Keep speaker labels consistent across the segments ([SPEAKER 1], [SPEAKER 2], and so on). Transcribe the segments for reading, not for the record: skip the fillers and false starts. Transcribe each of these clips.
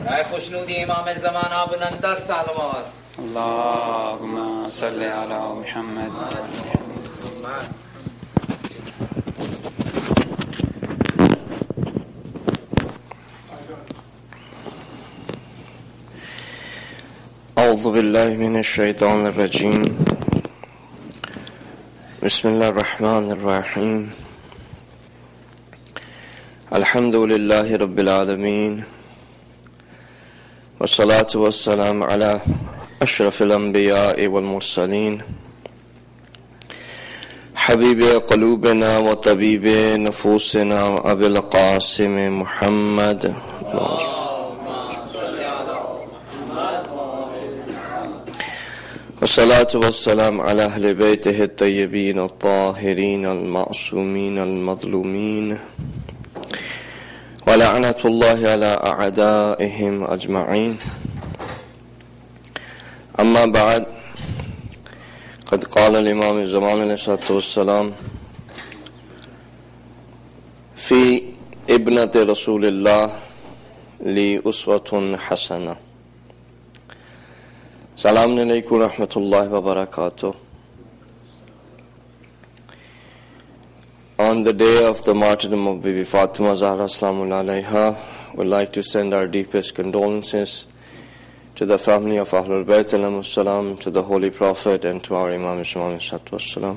[SPEAKER 1] برای خوشنودی امام زمان بلندتر صلوات.
[SPEAKER 2] اللهم صل على محمد.
[SPEAKER 3] أعوذ بالله من الشيطان الرجيم. بسم الله الرحمن الرحيم. الحمد لله رب العالمين، والصلاة والسلام على أشرف الأنبياء والمرسلين، حبيب قلوبنا وطبيب نفوسنا أبي القاسم محمد. والصلاة والسلام على أهل بيته الطيبين الطاهرين المعصومين المظلومين، ولعنة الله على أعدائهم أجمعين. أما بعد، قد قال الإمام الزمان عليه الصلاة والسلام في ابنة رسول الله لي أسوة حسنة. Salaam alaikum wa rahmatullahi wa barakatuh. On the day of the martyrdom of Bibi Fatima Zahra Salamun alayha, we'd like to send our deepest condolences to the family of Ahlul Bayt alayhimus salam, to the Holy Prophet, and to our Imam Ismail Sattu Wassalam.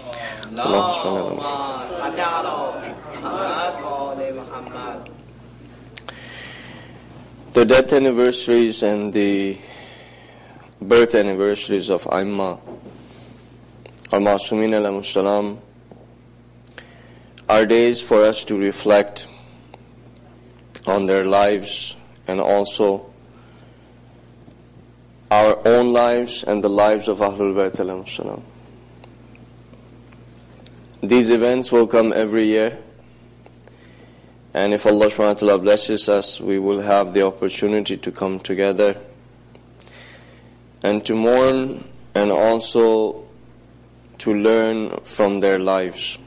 [SPEAKER 3] The death anniversaries and the birth anniversaries of Aimma al-Masumin alayhimus salam are days for us to reflect on their lives and also our own lives and the lives of Ahlul Bayt alayhimus salam. These events will come every year, and if Allah subhanahu wa ta'ala blesses us, we will have the opportunity to come together and to mourn and also to learn from their lives.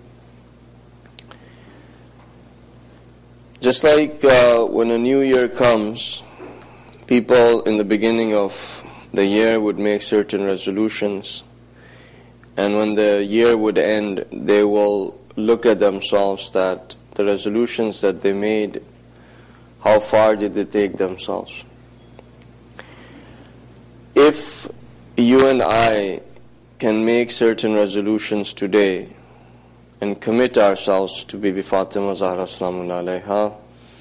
[SPEAKER 3] Just like when a new year comes, people in the beginning of the year would make certain resolutions, and when the year would end, they will look at themselves that the resolutions that they made, how far did they take themselves? If you and I can make certain resolutions today and commit ourselves to Bibi Fatima Zahra Salamun alayha,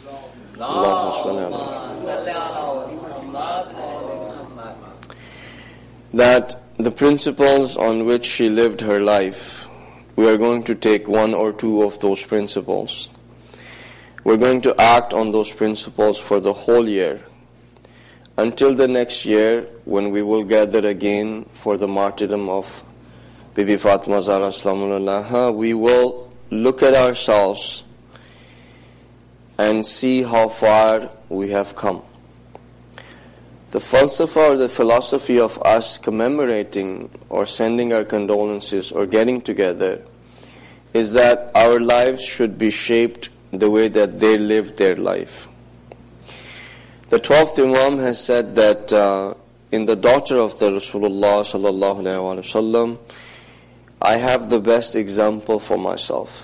[SPEAKER 3] that the principles on which she lived her life, we are going to take one or two of those principles. We're going to act on those principles for the whole year, until the next year when we will gather again for the martyrdom of Bibi Fatima Zahra Salamun alayha. We will look at ourselves and see how far we have come. The falsafa or the philosophy of us commemorating or sending our condolences or getting together is that our lives should be shaped the way that they lived their life. The 12th Imam has said that in the daughter of the Rasulullah sallallahu alaihi wasallam, I have the best example for myself.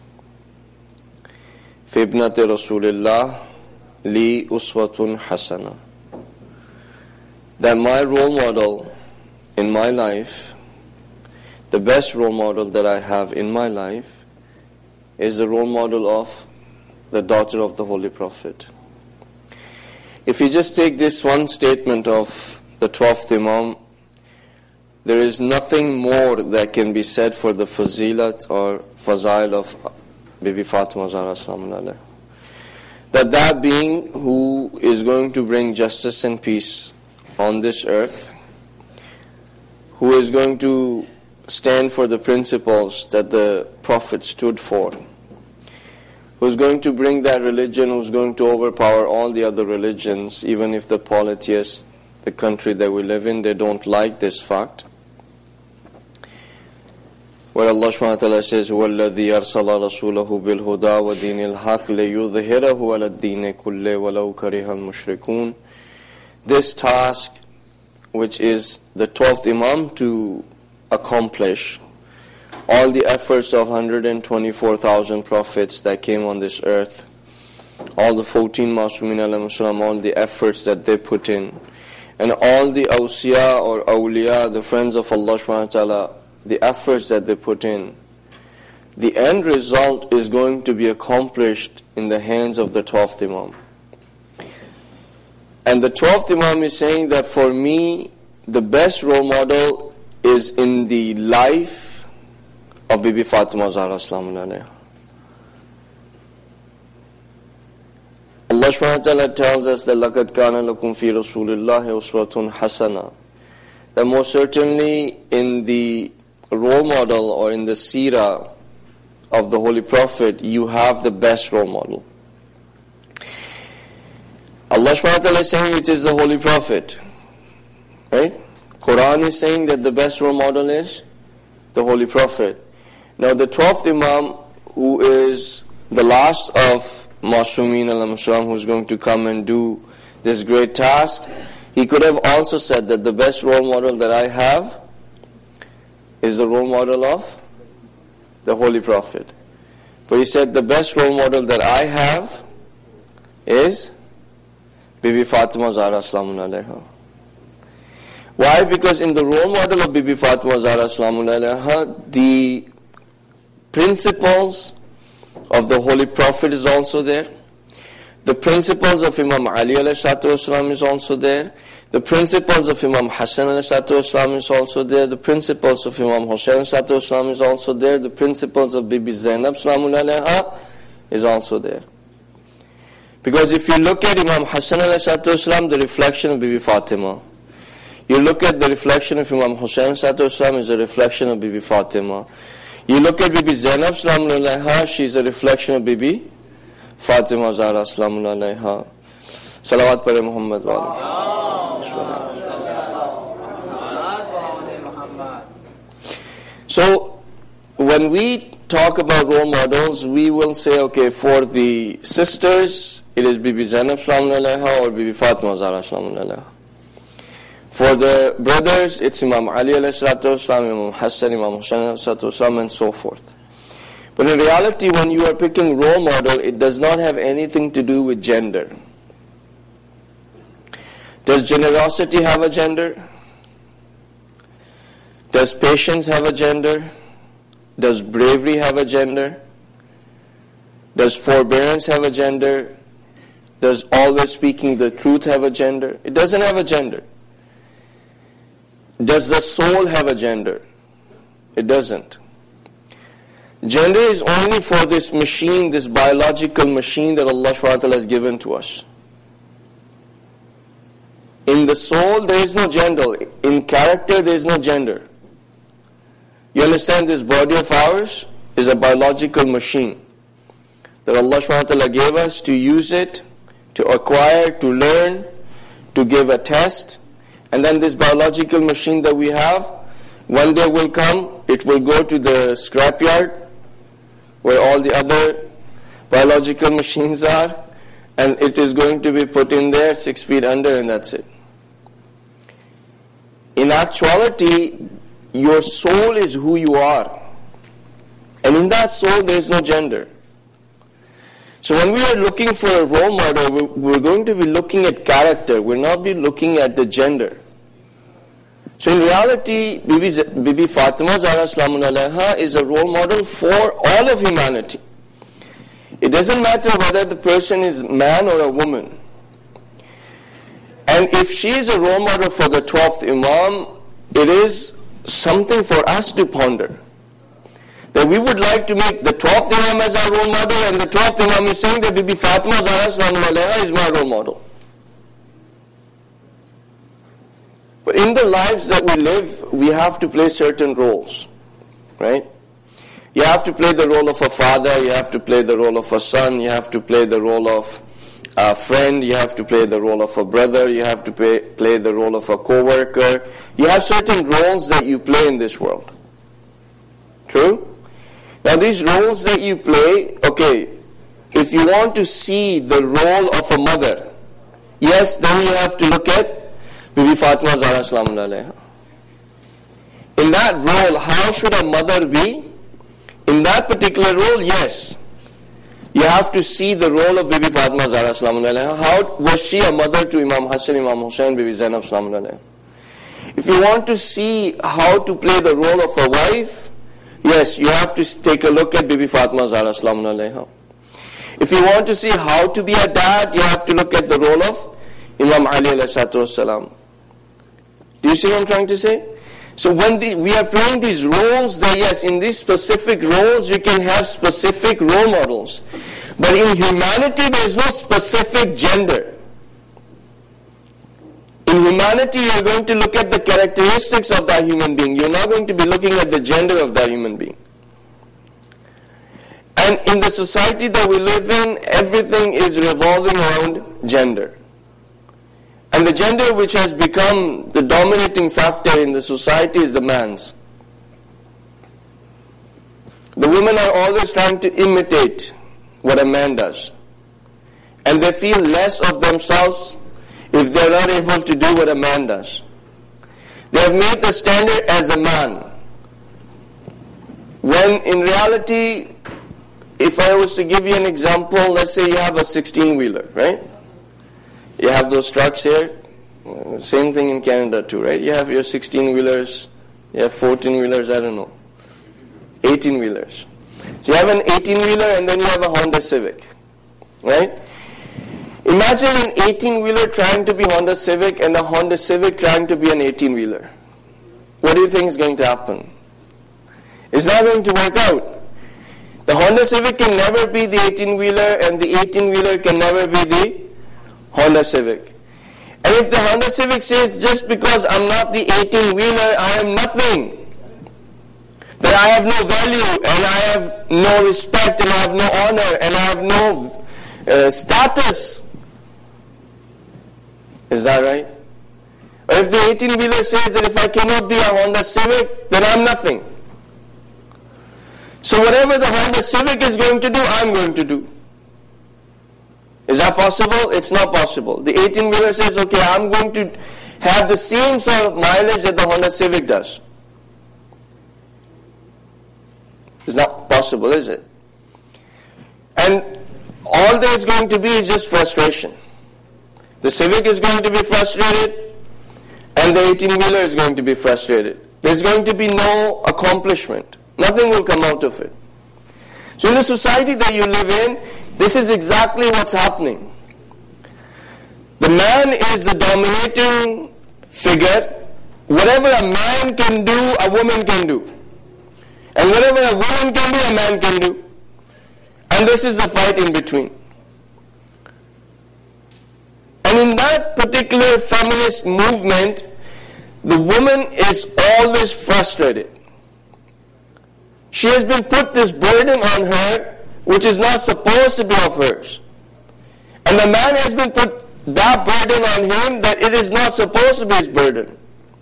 [SPEAKER 3] Fi ibnati Rasulillah li uswatun hasana. That my role model in my life, the best role model that I have in my life, is the role model of the daughter of the Holy Prophet. If you just take this one statement of the 12th Imam, there is nothing more that can be said for the fazilat or fazail of Bibi Fatima Zahra Salamun alayha. That being who is going to bring justice and peace on this earth, who is going to stand for the principles that the Prophet stood for, who's going to bring that religion, who's going to overpower all the other religions, even if the polytheists, the country that we live in, they don't like this fact. where Allah subhanahu wa ta'ala says, هُوَ الَّذِي أَرْسَلَ رَسُولَهُ بِالْهُدَى وَدِينِ الْحَقِّ لِيُظْهِرَهُ عَلَى الدِّينِ كُلِّهِ وَلَوْ كَرِهَ الْمُشْرِكُونَ. This task, which is the 12th Imam to accomplish all the efforts of 124,000 prophets that came on this earth, all the 14 Masumin alayhi salam, all the efforts that they put in, and all the awsiya or awliya, the friends of Allah subhanahu wa ta'ala, the efforts that they put in, the end result is going to be accomplished in the hands of the 12th Imam. And the 12th Imam is saying that for me, the best role model is in the life of Bibi Fatima Zahra Salamun alayha. Allah subhanahu wa ta'ala tells us that لَقَدْ كَانَ لَكُمْ فِي رَسُولِ اللَّهِ أُسْوَةٌ حَسَنَةٌ, that most certainly in the role model or in the seerah of the Holy Prophet, you have the best role model. Allah subhanahu wa ta'ala is saying it is the Holy Prophet, right? Quran is saying that the best role model is the Holy Prophet. Now the 12th Imam, who is the last of Masumin alayhi salam, who is going to come and do this great task, he could have also said that the best role model that I have is the role model of the Holy Prophet. But he said the best role model that I have is Bibi Fatima Zahra Salamun alayha. Why? Because in the role model of Bibi Fatima Zahra Salamun alayha, the principles of the Holy Prophet is also there. The principles of Imam Ali alayhi salatu wasalam is also there. The principles of Imam Hassan alayhi salatu wasalam is also there. The principles of Imam Hussain alayhi salatu wasalam is also there. The principles of Bibi Zainab salamun alayha is also there. Because if you look at Imam Hassan alayhi salatu wasalam, the reflection of Bibi Fatima. You look at the reflection of Imam Hussain alayhi salatu wasalam is a reflection of Bibi Fatima. You look at Bibi Zainab salamun alayha, she is a reflection of Bibi Fatima Zahra salamun alayha. Salawat pare Muhammad wa So, when we talk about role models, we will say, okay, for the sisters, it is Bibi Zainab salamun alayha or Bibi Fatima Zahra salamun alayha. For the brothers, it's Imam Ali alayhi salatu wasalam, Imam Hassan, Imam Hussain alayhi salatu wasalam, and so forth. But in reality, when you are picking role model, it does not have anything to do with gender. Does generosity have a gender? Does patience have a gender? Does bravery have a gender? Does forbearance have a gender? Does always speaking the truth have a gender? It doesn't have a gender. Does the soul have a gender? It doesn't. Gender is only for this machine, this biological machine that Allah subhanahu wa ta'ala has given to us. In the soul, there is no gender. In character, there is no gender. You understand, this body of ours is a biological machine that Allah subhanahu wa ta'ala gave us to use it, to acquire, to learn, to give a test. And then this biological machine that we have, one day will come, it will go to the scrapyard where all the other biological machines are, and it is going to be put in there 6 feet under, and that's it. In actuality, your soul is who you are. And in that soul, there is no gender. So when we are looking for a role model, we're going to be looking at character. We'll not be looking at the gender. So in reality, Bibi Fatima Zahra Salamun alayha is a role model for all of humanity. It doesn't matter whether the person is man or a woman. And if she is a role model for the 12th Imam, it is something for us to ponder. That we would like to make the 12th Imam as our role model, and the 12th Imam is saying that Bibi Fatima Zahra Salamun alayha is my role model. But in the lives that we live, we have to play certain roles, right? You have to play the role of a father, you have to play the role of a son, you have to play the role of a friend, you have to play the role of a brother, you have to play the role of a co-worker. You have certain roles that you play in this world. True? Now these roles that you play, okay, if you want to see the role of a mother, yes, then you have to look at Bibi Fatima Zahra Salamun Alayha. In that role, how should a mother be? In that particular role, yes. You have to see the role of Bibi Fatima Zahra Salamun Alayha. How was she a mother to Imam Hassan, Imam Hussain, Bibi Zainab Salamun Alayha? If you want to see how to play the role of a wife, yes, you have to take a look at Bibi Fatima Zahra Salamun Alayha. If you want to see how to be a dad, you have to look at the role of Imam Ali alayhi salatu wassalam. Do you see what I'm trying to say? So when we are playing these roles, that yes, in these specific roles you can have specific role models. But in humanity there is no specific gender. In humanity you are going to look at the characteristics of that human being. You are not going to be looking at the gender of that human being. And in the society that we live in, everything is revolving around gender. And the gender which has become the dominating factor in the society is the man's. The women are always trying to imitate what a man does. And they feel less of themselves if they're not able to do what a man does. They have made the standard as a man. When in reality, if I was to give you an example, let's say you have a 16-wheeler, right? You have those trucks here. Same thing in Canada too, right? You have your 16-wheelers, you have 14-wheelers, I don't know. 18-wheelers. So you have an 18-wheeler and then you have a Honda Civic, right? Imagine an 18-wheeler trying to be Honda Civic and a Honda Civic trying to be an 18-wheeler. What do you think is going to happen? It's not going to work out. The Honda Civic can never be the 18-wheeler and the 18-wheeler can never be the Honda Civic. And if the Honda Civic says, just because I'm not the 18-wheeler, I am nothing, that I have no value and I have no respect and I have no honor and I have no status. Is that right? Or if the 18-wheeler says that if I cannot be a Honda Civic, then I'm nothing. So whatever the Honda Civic is going to do, I'm going to do. Is that possible? It's not possible. The 18-wheeler says, okay, I'm going to have the same sort of mileage that the Honda Civic does. It's not possible, is it? And all there's going to be is just frustration. The Civic is going to be frustrated, and the 18-wheeler is going to be frustrated. There's going to be no accomplishment. Nothing will come out of it. So in the society that you live in, this is exactly what's happening. The man is the dominating figure. Whatever a man can do, a woman can do. And whatever a woman can do, a man can do. And this is the fight in between. And in that particular feminist movement, the woman is always frustrated. She has been put this burden on her, which is not supposed to be of hers. And the man has been put that burden on him that it is not supposed to be his burden.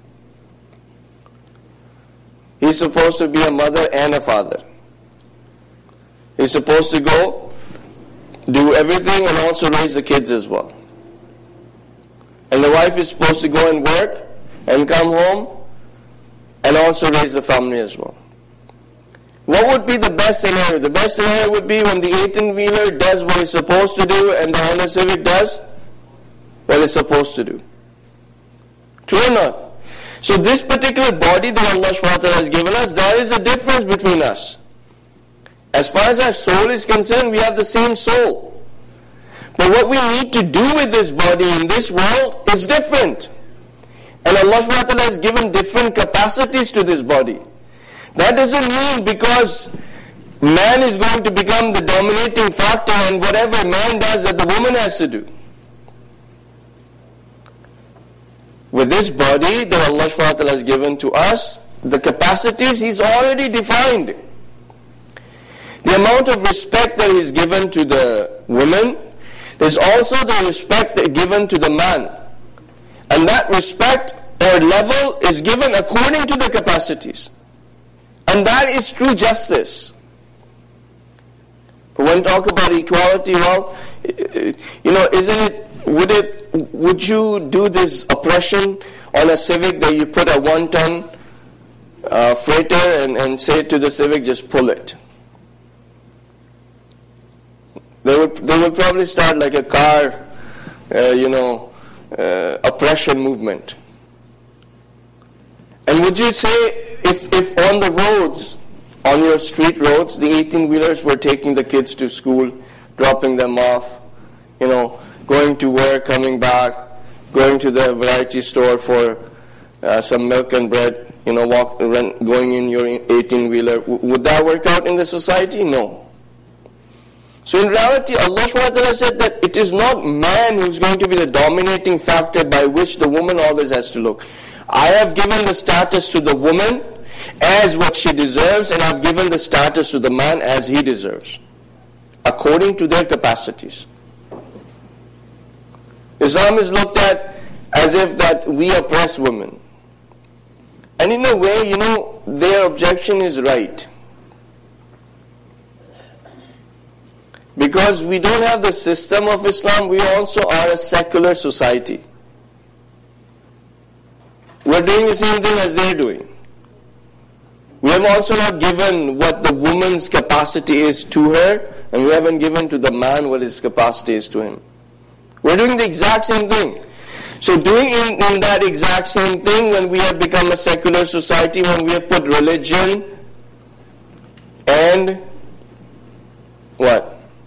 [SPEAKER 3] He's supposed to be a mother and a father. He's supposed to go do everything and also raise the kids as well. And the wife is supposed to go and work and come home and also raise the family as well. What would be the best scenario? The best scenario would be when the 18-wheeler does what it's supposed to do and the Honda Civic does what it's supposed to do. True or not? So this particular body that Allah subhanahu wa ta'ala has given us, there is a difference between us. As far as our soul is concerned, we have the same soul. But what we need to do with this body in this world is different. And Allah subhanahu wa ta'ala has given different capacities to this body. That doesn't mean because man is going to become the dominating factor and whatever man does that the woman has to do. With this body that Allah subhanahu wa ta'ala has given to us, the capacities He's already defined. The amount of respect that He's given to the woman, there's also the respect that given to the man. And that respect or level is given according to the capacities. And that is true justice. But when we talk about equality, well, would you do this oppression on a Civic that you put a 1-ton freighter and say to the Civic, just pull it? They would probably start like a car, oppression movement. And would you say if on the roads, on your street roads, the 18-wheelers were taking the kids to school, dropping them off, going to work, coming back, going to the variety store for some milk and bread, going in your 18-wheeler, would that work out in the society? No. So in reality, Allah subhanahu wa ta'ala said that it is not man who is going to be the dominating factor by which the woman always has to look. I have given the status to the woman as what she deserves, and I have given the status to the man as he deserves, according to their capacities. Islam is looked at as if that we oppress women. And in a way, their objection is right. Because we don't have the system of Islam, we also are a secular society. We're doing the same thing as they're doing. We have also not given what the woman's capacity is to her, and we haven't given to the man what his capacity is to him. We're doing the exact same thing. So doing in that exact same thing, when we have become a secular society, when we have put religion and what?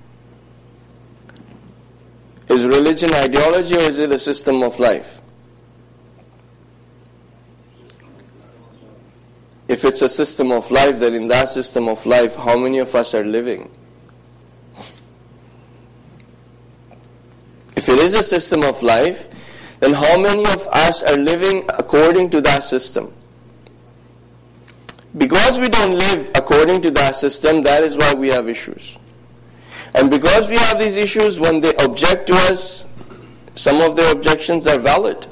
[SPEAKER 3] Is religion ideology or is it a system of life? If it's a system of life, then in that system of life, how many of us are living? If it is a system of life, then how many of us are living according to that system? Because we don't live according to that system, that is why we have issues. And because we have these issues, when they object to us, some of their objections are valid.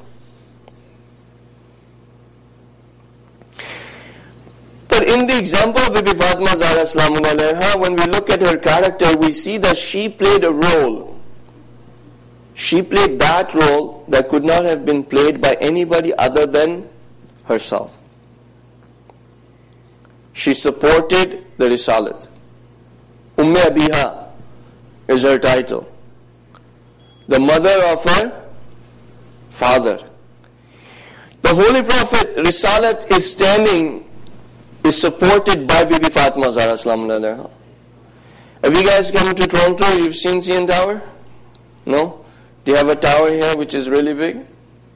[SPEAKER 3] But in the example of Bibi Fatima Zahra Salamun Alayha, when we look at her character, we see that she played a role. She played that role that could not have been played by anybody other than herself. She supported the Risalat. Umm Abiha is her title. The mother of her father. The Holy Prophet Risalat is supported by Bibi Fatima Zahra Salamun Alayha. Have you guys come to Toronto? You've seen CN Tower? No? Do you have a tower here which is really big?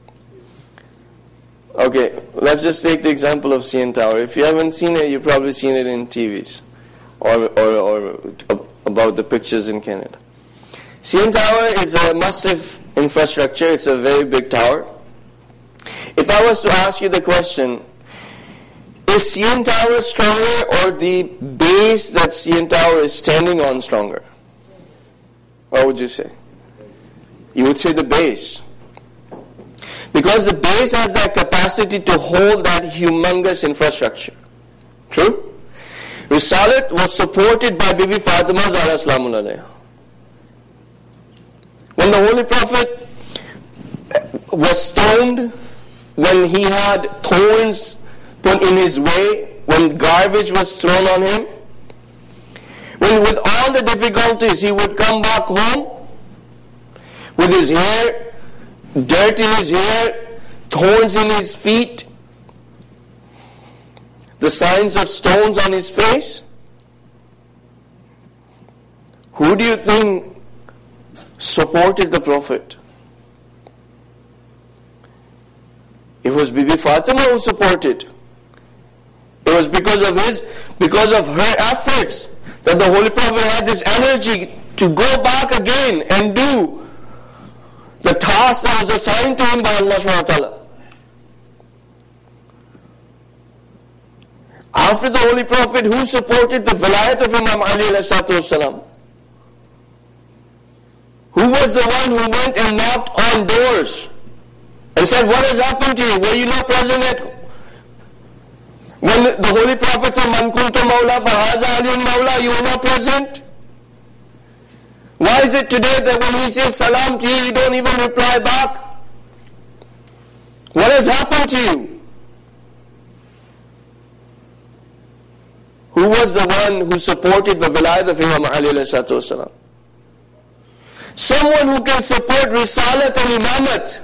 [SPEAKER 3] Okay, let's just take the example of CN Tower. If you haven't seen it, you've probably seen it in TVs or about the pictures in Canada. CN Tower is a massive infrastructure. It's a very big tower. If I was to ask you the question, is CN Tower stronger or the base that CN Tower is standing on stronger? What would you say? You would say the base. Because the base has that capacity to hold that humongous infrastructure. True? Risalat was supported by Bibi Fatima Zahra Salamun Alayha. When the Holy Prophet was stoned, when he had thorns put in his way, when garbage was thrown on him, when with all the difficulties he would come back home, with his hair, dirt in his hair, thorns in his feet, the signs of stones on his face. Who do you think supported the Prophet? It was Bibi Fatima who supported. It was because of her efforts that the Holy Prophet had this energy to go back again and do the task that was assigned to him by Allah subhanahu wa ta'ala. After the Holy Prophet, who supported the vilayat of Imam Ali alayhi salatu wasalam? Who was the one who went and knocked on doors and said, what has happened to you? Were you not present at When the Holy Prophet said, Man kuntu mawla fahaza aliyun mawla, you were not present? Why is it today that when he says salam to you don't even reply back? What has happened to you? Who was the one who supported the wilayat of Imam Ali alayhi salatu wasalam? Someone who can support risalat and imamat.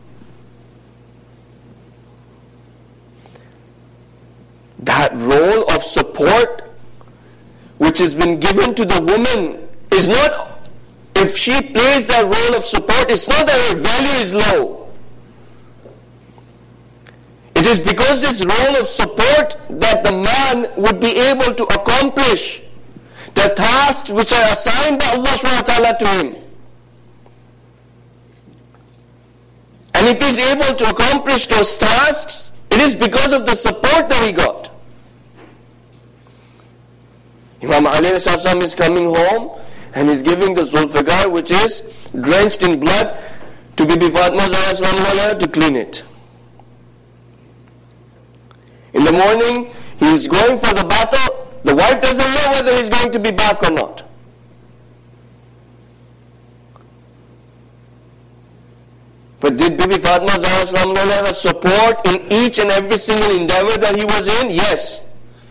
[SPEAKER 3] That role of support which has been given to the woman is not, if she plays that role of support, it's not that her value is low. It is because this role of support that the man would be able to accomplish the tasks which are assigned by Allah subhanahu wa ta'ala to him. And if he's able to accomplish those tasks, it is because of the support that he got. Imam Ali is coming home and he's giving the Zulfiqar, which is drenched in blood, to Bibi Fatima Zahra to clean it. In the morning, he's going for the battle. The wife doesn't know whether he's going to be back or not. But did Bibi Fatima Zahra have a support in each and every single endeavor that he was in? Yes.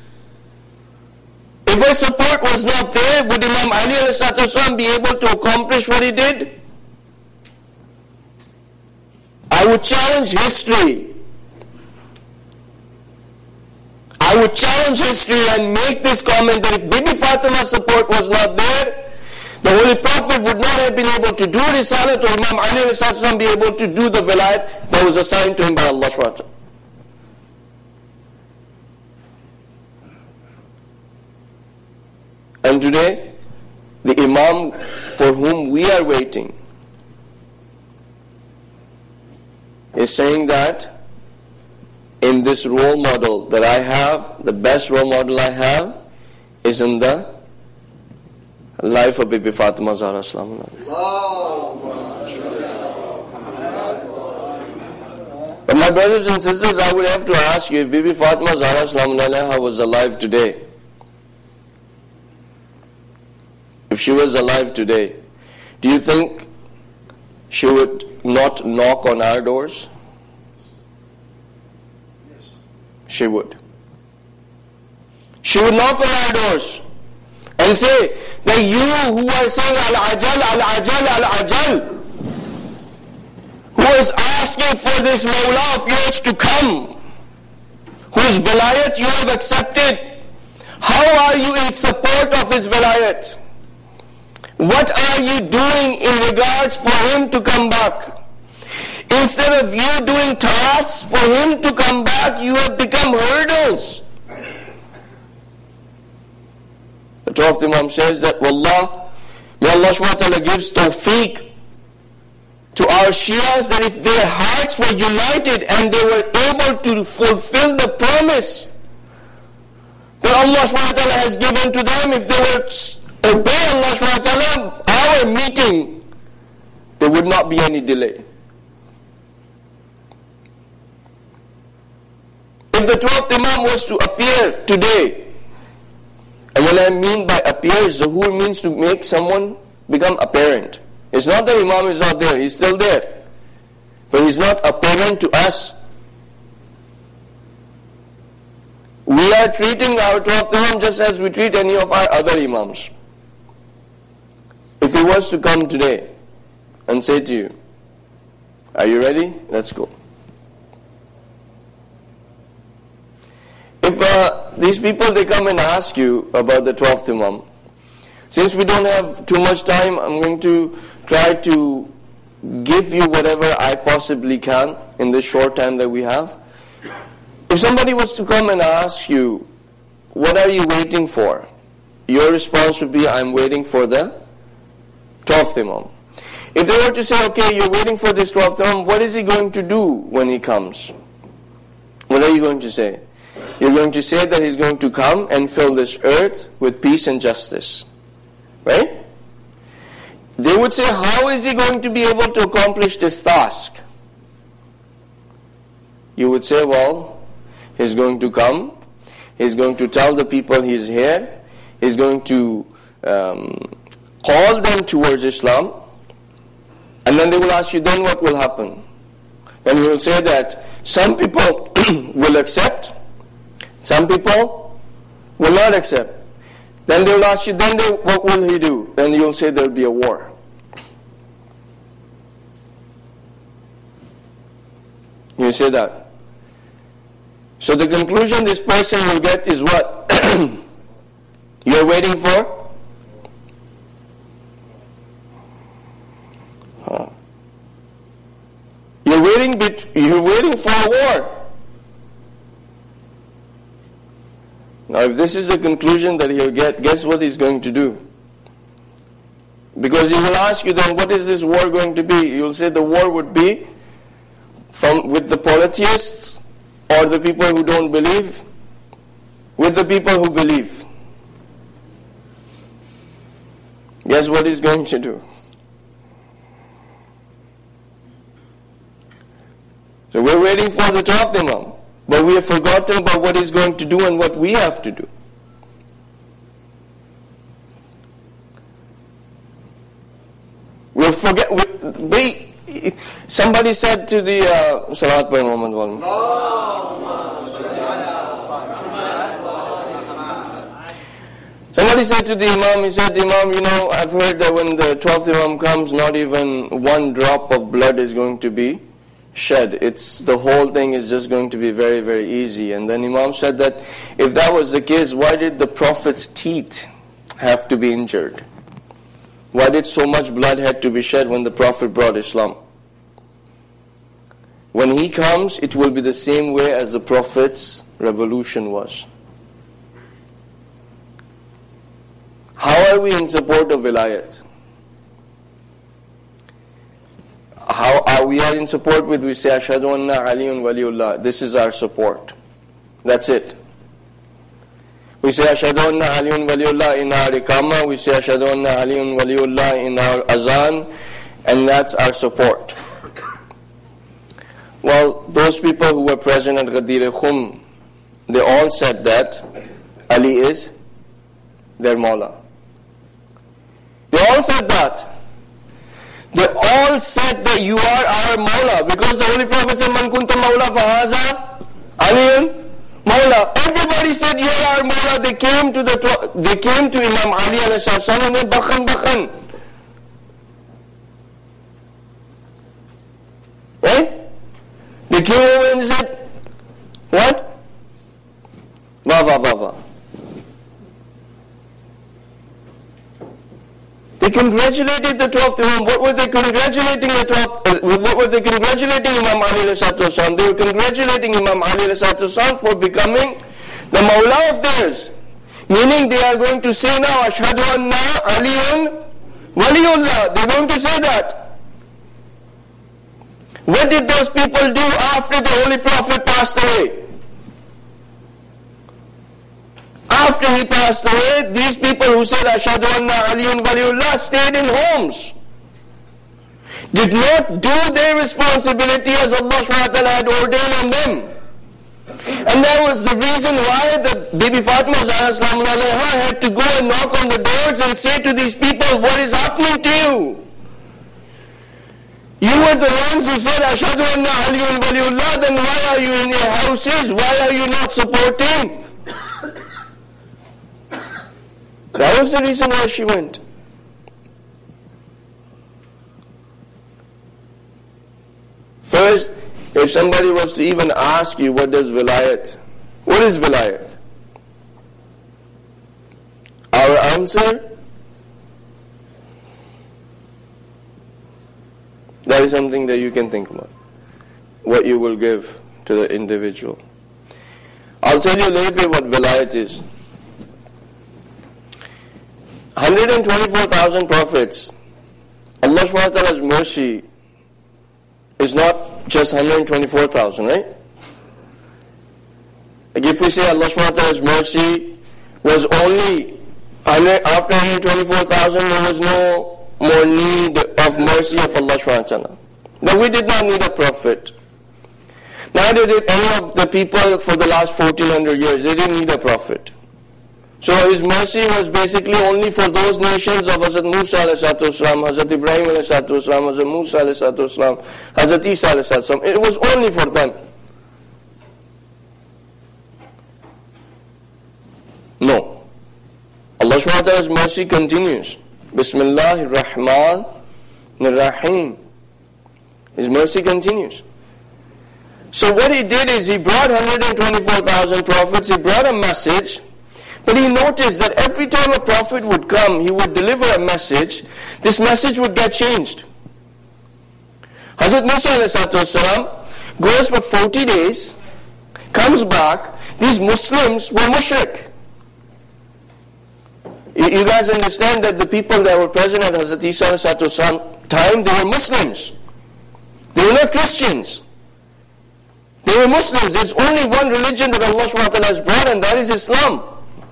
[SPEAKER 3] If her support was not there, would Imam Ali be able to accomplish what he did? I would challenge history. I would challenge history and make this comment that if Bibi Fatima's support was not there, the Holy Prophet would not have been able to do Risalat, or Imam Ali be able to do the wilayat that was assigned to him by Allah subhanahu wa ta'ala. And today, the Imam for whom we are waiting is saying that in this role model that I have, the best role model I have is in the life of Bibi Fatima Zahra Salam. But my brothers and sisters, I would have to ask you, if Bibi Fatima Zahra Salam was alive today, if she was alive today, do you think she would not knock on our doors? Yes. She would. She would knock on our doors and say that you who are saying Al-Ajal, Al-Ajal, Al-Ajal, who is asking for this Mawla of yours to come, whose vilayat you have accepted, how are you in support of his vilayat? What are you doing in regards for him to come back? Instead of you doing tasks for him to come back, you have become hurdles. The 12th Imam says that, Wallah, may Allah subhanahu wa ta'ala gives tawfiq to our Shias, that if their hearts were united and they were able to fulfill the promise that Allah subhanahu wa ta'ala has given to them, if they were obey Allah subhanahu wa ta'ala, our meeting, there would not be any delay. If the 12th Imam was to appear today, and what I mean by appear, Zuhur means to make someone become apparent. It's not that Imam is not there, he's still there. But he's not apparent to us. We are treating our 12th Imam just as we treat any of our other Imams. If he was to come today and say to you, are you ready? Let's go. If these people, they come and ask you about the 12th Imam, since we don't have too much time, I'm going to try to give you whatever I possibly can in this short time that we have. If somebody was to come and ask you, what are you waiting for? Your response would be, I'm waiting for the 12th Imam. If they were to say, okay, you're waiting for this 12th Imam, what is he going to do when he comes? What are you going to say? You're going to say that he's going to come and fill this earth with peace and justice. Right? They would say, how is he going to be able to accomplish this task? You would say, well, he's going to come He's going to tell the people he's here. He's going to call them towards Islam. And then they will ask you, then what will happen? And he will say that some people will accept, some people will not accept. Then they will ask you, then what will he do? Then you will say there will be a war. You say that. So the conclusion this person will get is what? You're waiting for? You're waiting for a war. Now if this is the conclusion that he'll get, guess what he's going to do? Because he will ask you then, what is this war going to be? You'll say the war would be with the polytheists or the people who don't believe, with the people who believe. Guess what he's going to do? So we're waiting for the 12th Imam, but we have forgotten about what he's going to do and what we have to do. We'll forget. Somebody said to the Salat by Muhammad Walim. Somebody said to the Imam, he said, Imam, I've heard that when the 12th Imam comes, not even one drop of blood is going to be shed. The whole thing is just going to be very, very easy. And then Imam said that if that was the case, why did the Prophet's teeth have to be injured? Why did so much blood had to be shed when the Prophet brought Islam? When he comes, it will be the same way as the Prophet's revolution was. How are we in support of Vilayat? How are we in support with, we say, Ashhadu anna Aliyun Waliullah. This is our support. That's it. We say Ashhadu anna Aliyun Waliullah in our Iqamah. We say Ashhadu anna Aliyun Waliullah in our Azan. And that's our support. Well, those people who were present at Ghadir Khum, they all said that Ali is their Mawla. They all said that. They all said that you are our Mawla, because the Holy Prophet said, Man kunta Mawla fahaza Aliyun Mawla. Everybody said you are our Mawla. They came to Imam Ali alayhi salam and then bakhan. Right? They came over and said, what? Va. They congratulated the 12th Imam. What were they congratulating Imam Ali alayhi salam? They were congratulating Imam Ali alayhi salam for becoming the Mawla of theirs. Meaning they are going to say now, Ashhadu anna Aliyun Waliullah. They're going to say that. What did those people do after the Holy Prophet passed away? After he passed away, these people who said Ashhadu anna Aliyun Waliullah stayed in homes. Did not do their responsibility as Allah subhanahu wa ta'ala had ordained on them. And that was the reason why the Bibi Fatima had to go and knock on the doors and say to these people, what is happening to you? You were the ones who said Ashhadu anna Aliyun Waliullah, then why are you in your houses? Why are you not supporting? That was the reason why she went. First, if somebody was to even ask you, what is Vilayat? What is Vilayat? Our answer, that is something that you can think about. What you will give to the individual. I'll tell you a little bit what Vilayat is. 124,000 prophets. Allah subhanahu wa ta'ala's mercy is not just 124,000, right? Like if we say Allah subhanahu wa ta'ala's mercy was only after 124,000, there was no more need of mercy of Allah subhanahu wa ta'ala. But we did not need a prophet. Neither did any of the people for the last 1400 years. They didn't need a prophet. So his mercy was basically only for those nations of Hazrat Musa ﷺ, Hazrat Ibrahim ﷺ, Hazrat Musa ﷺ, Hazrat Isa ﷺ. It was only for them. No. Allah subhanahu wa ta'ala's mercy continues. Bismillahir Rahmanir Rahim. His mercy continues. So what he did is he brought 124,000 prophets, he brought a message, but he noticed that every time a prophet would come, he would deliver a message, this message would get changed. Hazrat Musa ﷺ goes for 40 days, comes back, these Muslims were mushrik. You guys understand that the people that were present at Hazrat Isa ﷺ time, they were Muslims. They were not Christians. They were Muslims. There's only one religion that Allah subhanahu wa ta'ala has brought, and that is Islam.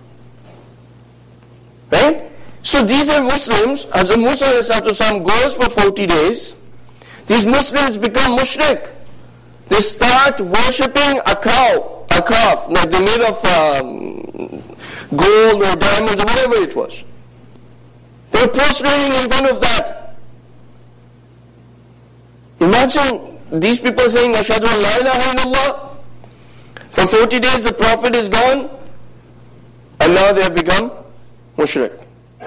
[SPEAKER 3] Right? So these are Muslims. Hazrat Musa ﷺ goes for 40 days. These Muslims become mushrik. They start worshipping a calf, like they made of gold or diamonds or whatever it was. They were prostrating in front of that. Imagine these people saying, Ashhadu an la ilaha illallah. For 40 days the Prophet is gone, and now they have become mushrik.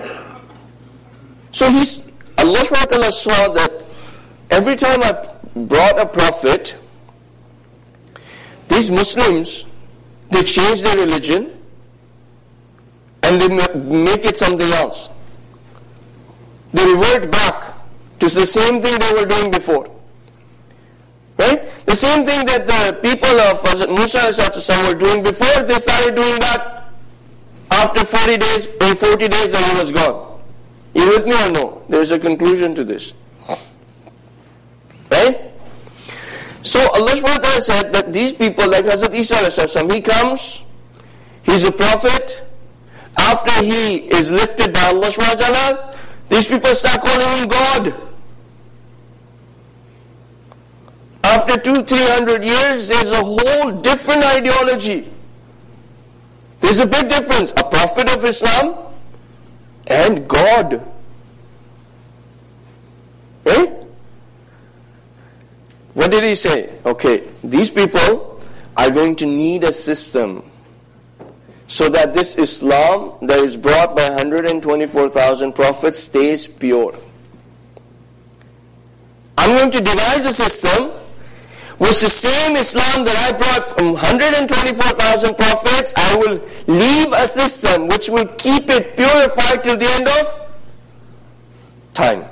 [SPEAKER 3] So Allah subhanahu wa ta'ala saw that every time I brought a prophet, these Muslims, they change their religion and they make it something else. They revert back to the same thing they were doing before. Right? The same thing that the people of Hazrat Musa were doing before, they started doing that after 40 days, in 40 days that he was gone. You with me or no? There is a conclusion to this. Right? So Allah subhanahu wa ta'ala said that these people, like Hazrat Isa, he comes, he's a prophet. After he is lifted by Allah subhanahu wa ta'ala, these people start calling him God. After 200-300 years, there's a whole different ideology. There's a big difference. A prophet of Islam and God. Right? What did he say? Okay, these people are going to need a system so that this Islam that is brought by 124,000 prophets stays pure. I'm going to devise a system which the same Islam that I brought from 124,000 prophets, I will leave a system which will keep it purified till the end of time.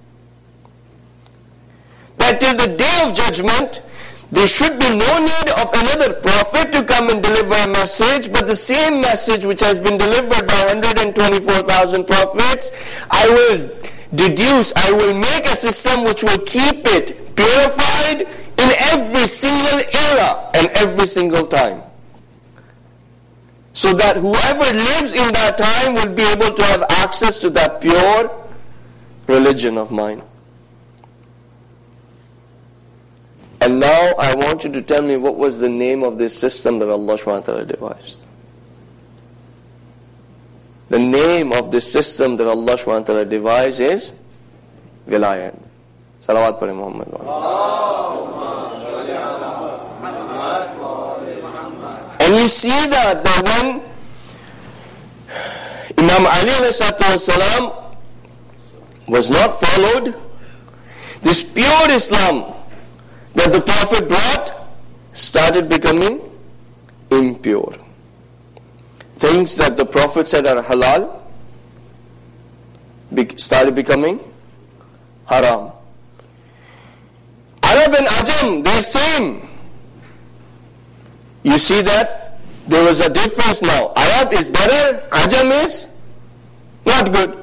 [SPEAKER 3] That till the day of judgment, there should be no need of another prophet to come and deliver a message, but the same message which has been delivered by 124,000 prophets, I will make a system which will keep it purified in every single era and every single time. So that whoever lives in that time will be able to have access to that pure religion of mine. And now I want you to tell me what was the name of this system that Allah subhanahu wa ta'ala devised. The name of this system that Allah subhanahu wa ta'ala devised is Vilayat. Salawat pare Muhammad. And you see that when Imam Ali ﷺ was not followed, this pure Islam that the Prophet brought started becoming impure. Things that the Prophet said are halal started becoming haram. Arab and Ajam, they're same. You see that there was a difference now. Arab is better, Ajam is not good.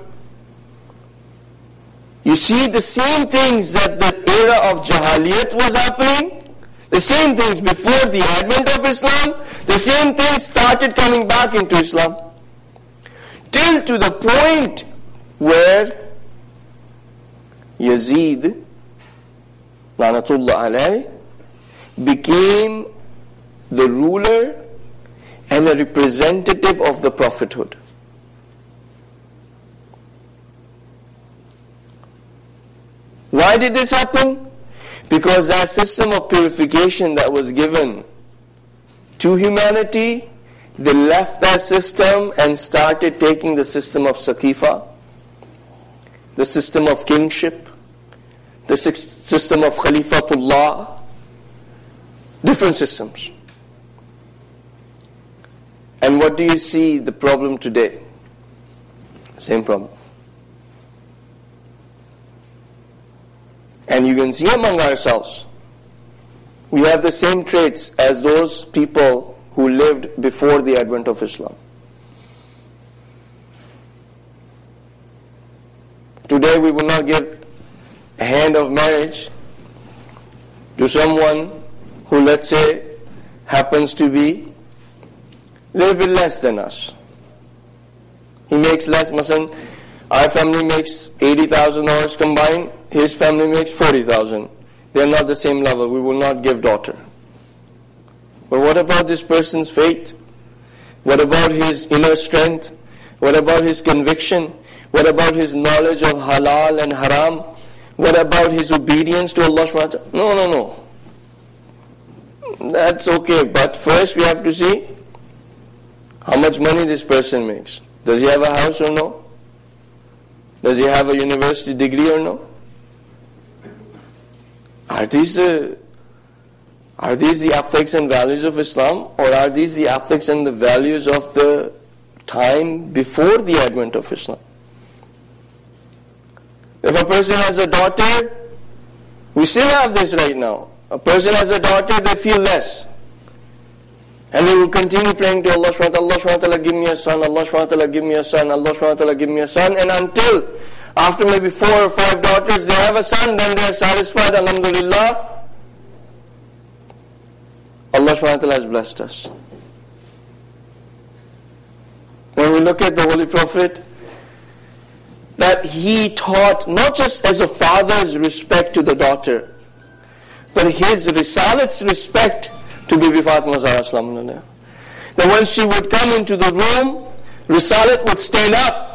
[SPEAKER 3] You see the same things that the era of Jahaliyat was happening, the same things before the advent of Islam, the same things started coming back into Islam. Till to the point where Yazid, Lanatullah alayh, became the ruler and a representative of the prophethood. Why did this happen? Because that system of purification that was given to humanity, they left that system and started taking the system of Saqifa, the system of kingship, the system of Khalifatullah, different systems. And what do you see the problem today? Same problem. And you can see among ourselves, we have the same traits as those people who lived before the advent of Islam. Today we will not give a hand of marriage to someone who, let's say, happens to be a little bit less than us. He makes less. Masan, our family makes $80,000 combined. His family makes $40,000. They are not the same level. We will not give daughter. But what about this person's faith? What about his inner strength? What about his conviction? What about his knowledge of halal and haram? What about his obedience to Allah subhanahu wa ta'ala? No. That's okay. But first we have to see how much money this person makes. Does he have a house or no? Does he have a university degree or no? Are these the ethics and values of Islam, or are these the ethics and the values of the time before the advent of Islam? If a person has a daughter, we still have this right now. A person has a daughter, they feel less. And they will continue praying to Allah subhanahu wa ta'ala, Allah subhanahu wa ta'ala give me a son, Allah subhanahu wa ta'ala give me a son, Allah subhanahu wa ta'ala give me a son. And until after maybe 4 or 5 daughters, they have a son, then they are satisfied, alhamdulillah. Allah subhanahu wa ta'ala has blessed us. When we look at the Holy Prophet, that he taught not just as a father's respect to the daughter, but his risalat's respect to Bibi Fatima Zahra Salam Alaiha. That when she would come into the room, risalat would stand up.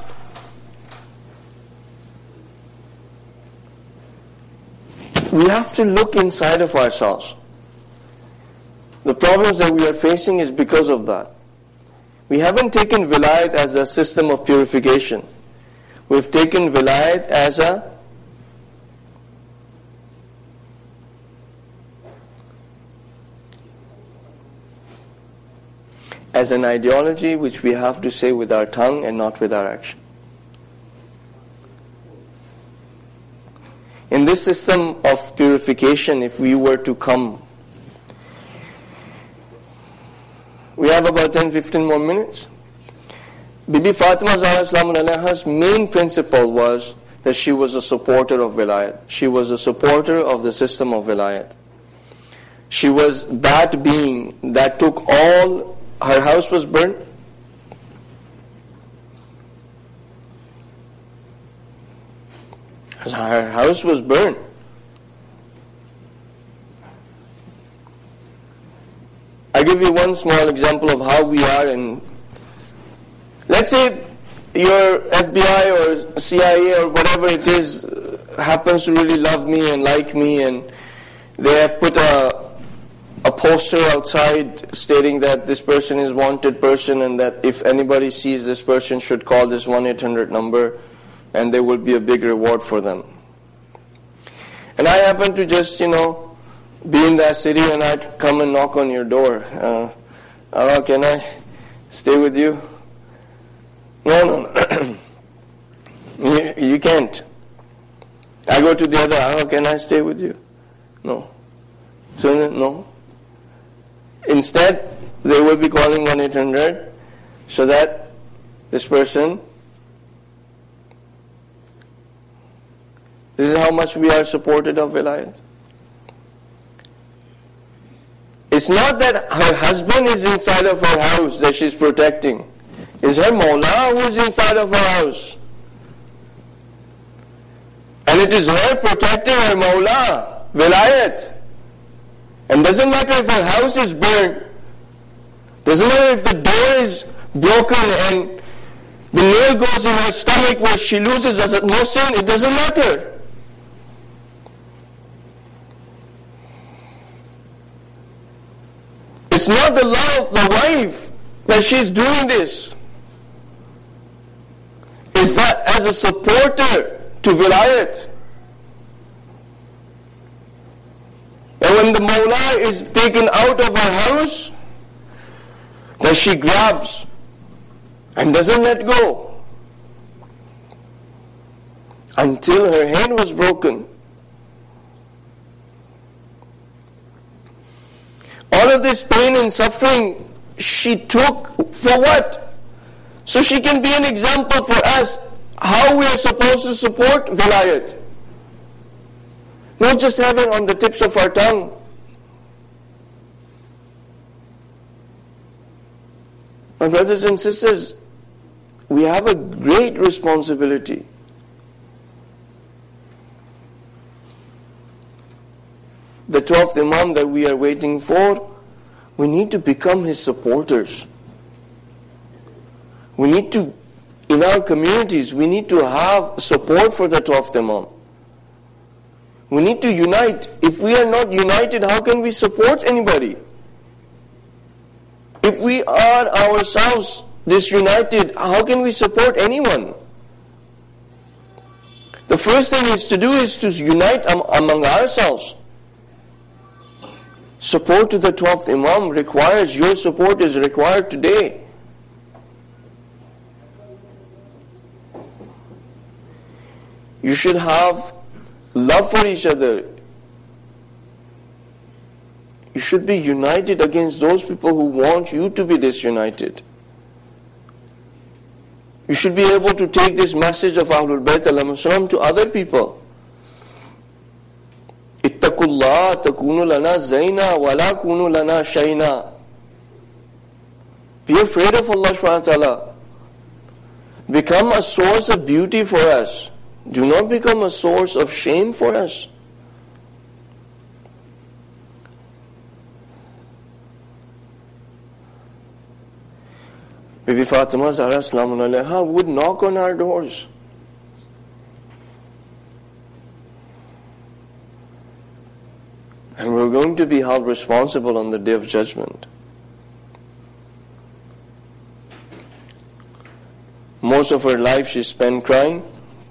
[SPEAKER 3] We have to look inside of ourselves. The problems that we are facing is because of that. We haven't taken vilayat as a system of purification. We've taken vilayat as an ideology which we have to say with our tongue and not with our action. In this system of purification, if we were to come, we have about 10-15 more minutes. Bibi Fatima Zahra Salam Alaiha's main principle was that she was a supporter of vilayat. She was a supporter of the system of vilayat. She was that being that took all. Her house was burnt. Her house was burnt. I'll give you one small example of how we are in. Let's say your FBI or CIA or whatever it is happens to really love me and like me, and they have put a poster outside stating that this person is wanted person, and that if anybody sees this person should call this 1-800 number and there will be a big reward for them. And I happen to just, be in that city, and I'd come and knock on your door. Can I stay with you? No. You can't. I go to the other, can I stay with you? No. So, no. Instead, they will be calling 1-800 so that this person, this is how much we are supported of vilayat. It's not that her husband is inside of her house that she's protecting. It's her Mawla who is inside of her house. And it is her protecting her Mawla, vilayat. And doesn't matter if her house is burned, doesn't matter if the door is broken and the nail goes in her stomach where she loses as a Muslim, it doesn't matter. It's not the love of the wife that she's doing this. It's that as a supporter to Vilayat. And when the Mawla is taken out of her house, that she grabs and doesn't let go until her hand was broken. All of this pain and suffering she took for what? So she can be an example for us how we are supposed to support Vilayat. Not just have it on the tips of our tongue. My brothers and sisters, we have a great responsibility. The 12th Imam that we are waiting for, we need to become his supporters. We need to, in our communities, we need to have support for the 12th Imam. We need to unite. If we are not united, how can we support anybody? If we are ourselves disunited, how can we support anyone? The first thing is to unite among ourselves. Support to the 12th Imam requires, your support is required today. You should have love for each other. You should be united against those people who want you to be disunited. You should be able to take this message of Ahlul Bayt ﷺ to other people. Ittaqullah takunu lana zayna wa la kunu lana shayna. Be afraid of Allah subhanahu wa ta'ala. Become a source of beauty for us. Do not become a source of shame for us. Bibi Fatima Zahra Salamun Alaiha would knock on our doors. And we're going to be held responsible on the Day of Judgment. Most of her life she spent crying.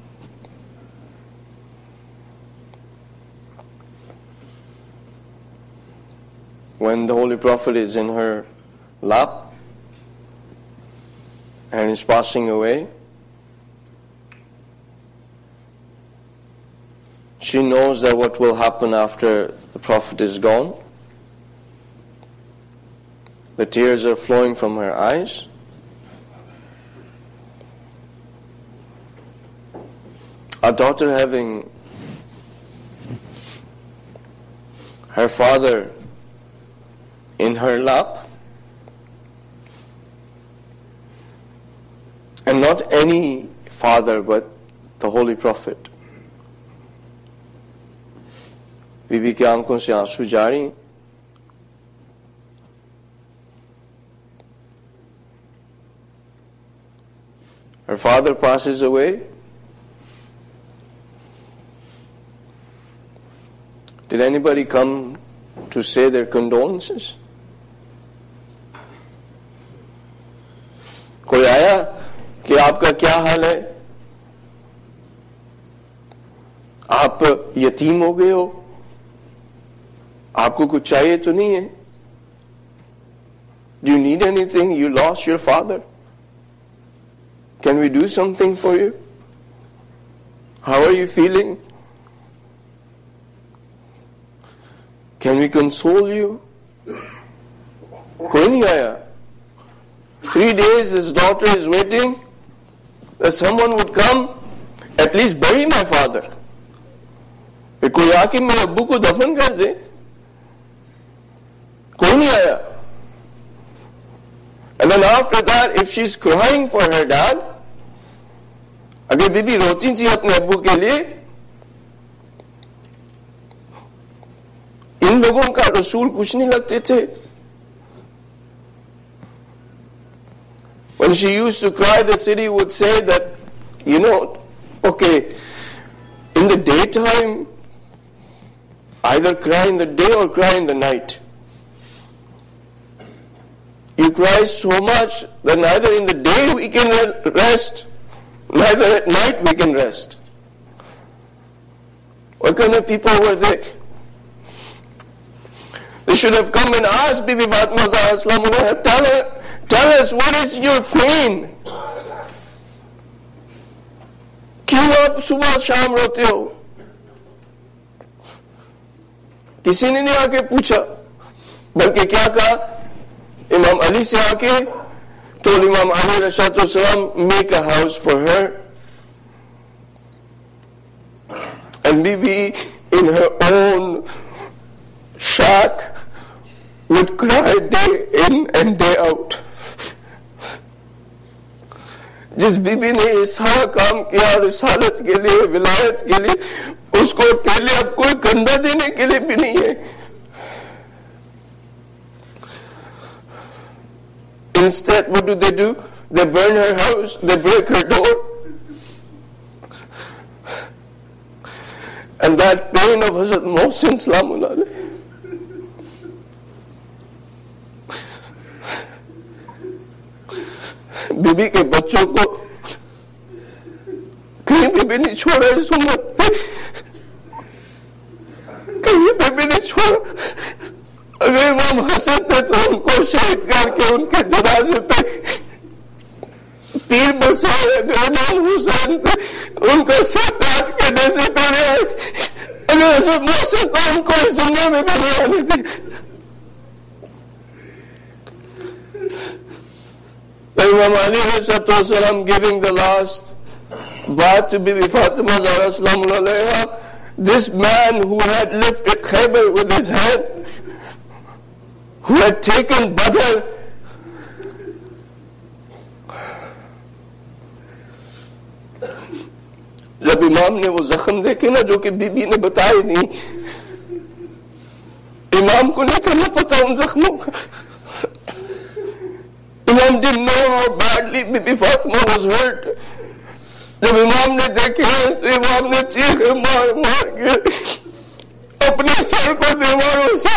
[SPEAKER 3] When the Holy Prophet is in her lap and is passing away, she knows that what will happen after the Prophet is gone. The tears are flowing from her eyes. A daughter having her father in her lap, and not any father but the Holy Prophet. बीबी की आंखों से आंसू जारी. Her father passes away. Did anybody come to say their condolences? कोई आया कि आपका क्या हाल है? आप यतीम हो गए हो? आपको कुछ चाहिए तो नहीं है? Do you need anything? You lost your father. Can we do something for you? How are you feeling? Can we console you? कोई नहीं आया. 3 days his daughter is waiting that someone would come, at least bury my father. कोई आके मेरे अब्बू को दफन कर दे. कोई नहीं आया. And then after that, if she's crying for her dad, अगर बीबी रोती थी अपने अब्बू के लिए, इन लोगों लोगों का रसूल कुछ नहीं लगते थे. When she used to cry, the city would say that, okay, in the daytime, either cry in the day or cry in the night. You cry so much that neither in the day we can rest, neither at night we can rest. What kind of people were they? They should have come and asked Bibi Fatima Zahra Salam Alaiha, tell us, what is your pain? क्यों आप सुबह शाम रोते हो? किसी ने नहीं आके पूछा, बल्कि क्या कहा? Imam Ali से आके told Imam Ali Rashadu Salam, make a house for her. And Bibi in her own shack would cry day in and day out. जिस बीबी ने ये सारा काम किया रिसालत के लिए, विलायत के लिए, उसको अकेले अब कोई कंधा देने के लिए भी नहीं है. Instead, what do? They burn her house, they break her door. And that pain of Hazrat Mohsin Salamun Alayhi, बीबी के बच्चों को कहीं पे भी नहीं छोड़ा इस उम्र में, कहीं पे भी नहीं छोड़ा. अगर इमाम हसन थे तो उनको शहीद करके उनके जनाजे पे तीर बरसाए. अगर इमाम हुसैन थे उनका सर काट के जैसे पहले आए. अगर हजरत मोहसिन तो उनको इस दुनिया में भी नहीं आनी थी. Imam Ali Salam giving the last bath to Bibi Fatima Zahra Salam Alaiha, this man who had lifted Khaybar with his hand, who had taken Badr, जब इमाम ने वो जख्म देखे ना जो कि बीबी ने बताए नहीं, इमाम को नहीं था ना पता उन जख्मों का. Imam didn't know how badly Bibi Fatima was hurt. जब इमाम ने देखे तो इमाम ने चीखे मार मार के अपने सर को दीवारों से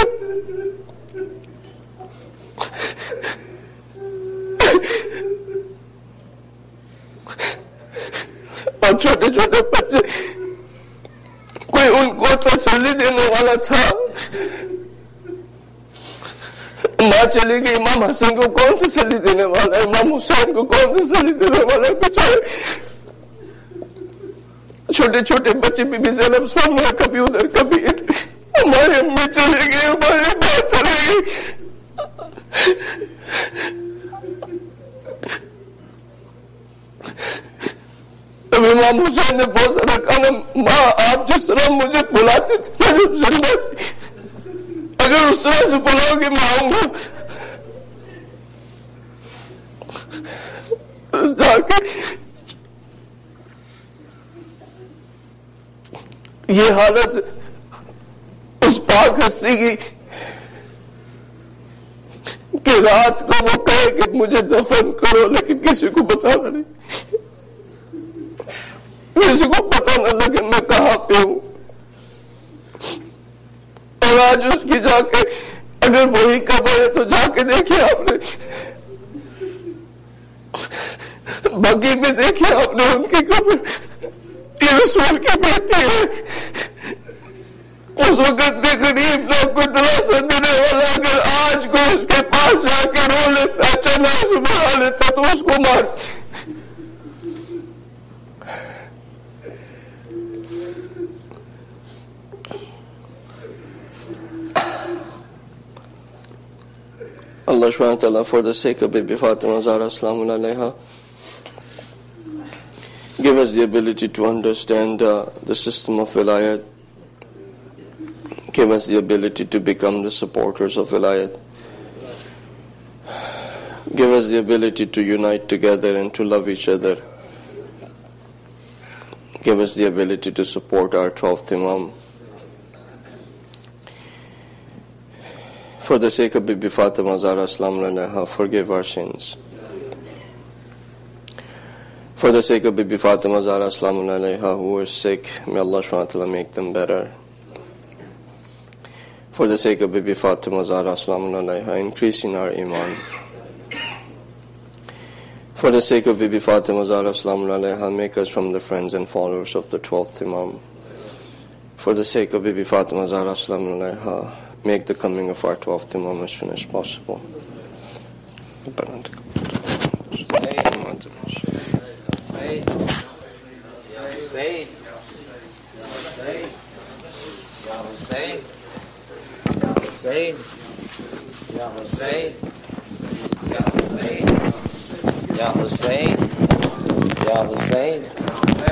[SPEAKER 3] और छोटे छोटे बच्चे, कोई उनको तसल्ली देने वाला था. माँ चली गई, इमाम हसन को कौन तसल्ली देने वाला है? इमाम हुसैन को कौन तसल्ली देने वाला है? बेचारे छोटे छोटे बच्चे बीबी ज़ैनब सामने कभी उधर कभी इधर. हमारी अम्मी चली गई, हमारी माँ चली गई. तब इमाम हुसैन ने बहुत सारा कहा, माँ आप जिस तरह मुझे बुलाते थे मैं जब जिंदा थी, अगर उस तरह से बुलाओगे मैं आऊंगा. जाके ये हालत उस पाक हस्ती की कि रात को वो कहे कि मुझे दफन करो, लेकिन किसी को बताना नहीं, किसी को पता न लगे मैं कहाँ पे हूं. और आज उसकी जाके अगर वही कब्र है तो जाके देखिए आपने, बगी में देखिए आपने उनकी कब्र. ये रसूल की बेटी है. उस वक्त में गरीब लोग को दिलासा देने वाला अगर आज कोई उसके पास जाके रो लेता, चना सुबह लेता तो उसको मारता. Allah subhanahu wa ta'ala, for the sake of Bibi Fatima Zahra Salamun Alaiha, give us the ability to understand the system of wilayat. Give us the ability to become the supporters of wilayat. Give us the ability to unite together and to love each other. Give us the ability to support our 12th Imam. For the sake of Bibi Fatima Zahra Salamun Alaiha, forgive our sins. For the sake of Bibi Fatima Zahra Salamun Alaiha, who are sick, may Allah subhanahu wa ta'ala make them better. For the sake of Bibi Fatima Zahra Salamun Alaiha, increase in our iman. For the sake of Bibi Fatima Zahra Salamun Alaiha, make us from the friends and followers of the 12th Imam. For the sake of Bibi Fatima Zahra Salamun Alaiha, make the coming of our 12th Imam as soon as possible.
[SPEAKER 1] Sayyid, Ya Hussein, Ya Hussein, Ya Hussein, Ya Hussein, Ya Hussein, Ya Hussein, Ya Hussein, Ya Hussein.